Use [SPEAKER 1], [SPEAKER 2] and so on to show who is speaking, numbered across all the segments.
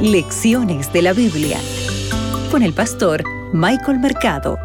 [SPEAKER 1] Lecciones de la Biblia con el pastor Michael Mercado.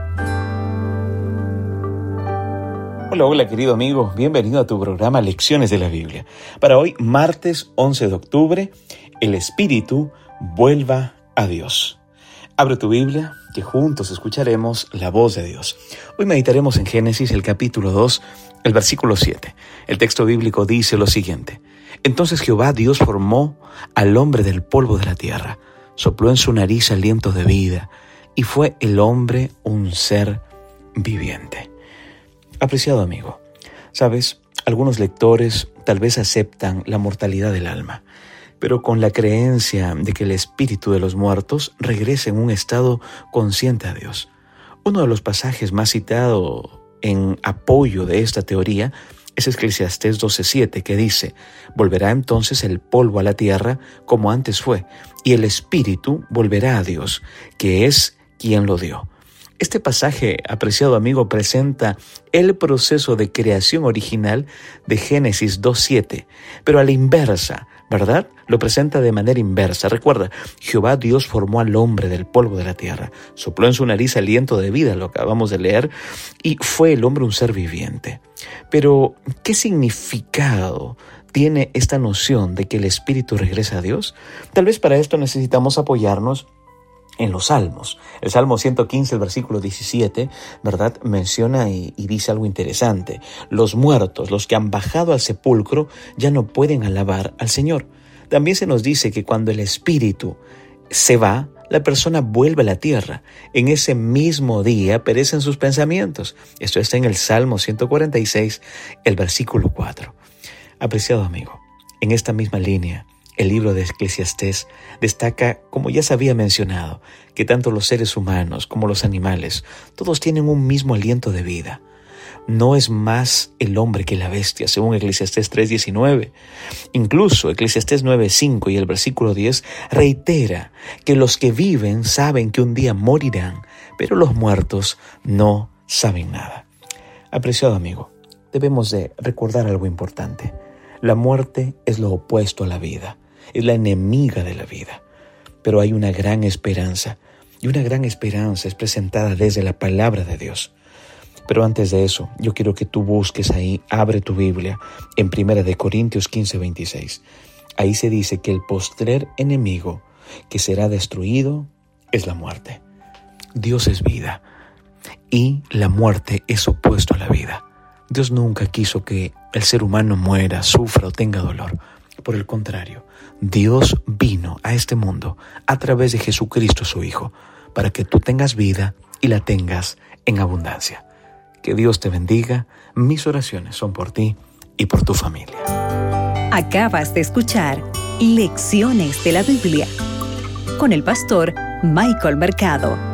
[SPEAKER 2] Hola querido amigo, bienvenido a tu programa Lecciones de la Biblia. Para hoy, martes 11 de octubre, el Espíritu vuelva a Dios. Abre tu Biblia, que juntos escucharemos la voz de Dios. Hoy meditaremos en Génesis, el capítulo 2, el versículo 7. El texto bíblico dice lo siguiente: Entonces Jehová Dios formó al hombre del polvo de la tierra, sopló en su nariz aliento de vida, y fue el hombre un ser viviente. Apreciado amigo, sabes, algunos lectores tal vez aceptan la mortalidad del alma, pero con la creencia de que el espíritu de los muertos regresa en un estado consciente a Dios. Uno de los pasajes más citados en apoyo de esta teoría es Eclesiastés 12:7, que dice: Volverá entonces el polvo a la tierra como antes fue, y el espíritu volverá a Dios, que es quien lo dio. Este pasaje, apreciado amigo, presenta el proceso de creación original de Génesis 2:7, pero a la inversa, ¿verdad? Lo presenta de manera inversa. Recuerda, Jehová Dios formó al hombre del polvo de la tierra, sopló en su nariz aliento de vida, lo acabamos de leer, y fue el hombre un ser viviente. Pero, ¿qué significado tiene esta noción de que el espíritu regresa a Dios? Tal vez para esto necesitamos apoyarnos en los Salmos. El Salmo 115, el versículo 17, ¿verdad? Menciona y dice algo interesante. Los muertos, los que han bajado al sepulcro, ya no pueden alabar al Señor. También se nos dice que cuando el espíritu se va, la persona vuelve a la tierra. En ese mismo día perecen sus pensamientos. Esto está en el Salmo 146, el versículo 4. Apreciado amigo, en esta misma línea, el libro de Eclesiastés destaca, como ya se había mencionado, que tanto los seres humanos como los animales, todos tienen un mismo aliento de vida. No es más el hombre que la bestia, según Eclesiastés 3:19. Incluso Eclesiastés 9:5 y el versículo 10 reitera que los que viven saben que un día morirán, pero los muertos no saben nada. Apreciado amigo, debemos de recordar algo importante. La muerte es lo opuesto a la vida. Es la enemiga de la vida. Pero hay una gran esperanza, y una gran esperanza es presentada desde la palabra de Dios. Pero antes de eso, yo quiero que tú busques ahí, abre tu Biblia, en 1 Corintios 15:26. Ahí se dice que el postrer enemigo que será destruido es la muerte. Dios es vida, y la muerte es opuesto a la vida. Dios nunca quiso que el ser humano muera, sufra o tenga dolor. Por el contrario, Dios vino a este mundo a través de Jesucristo su Hijo, para que tú tengas vida y la tengas en abundancia. Que Dios te bendiga. Mis oraciones son por ti y por tu familia.
[SPEAKER 1] Acabas de escuchar Lecciones de la Biblia con el pastor Michael Mercado.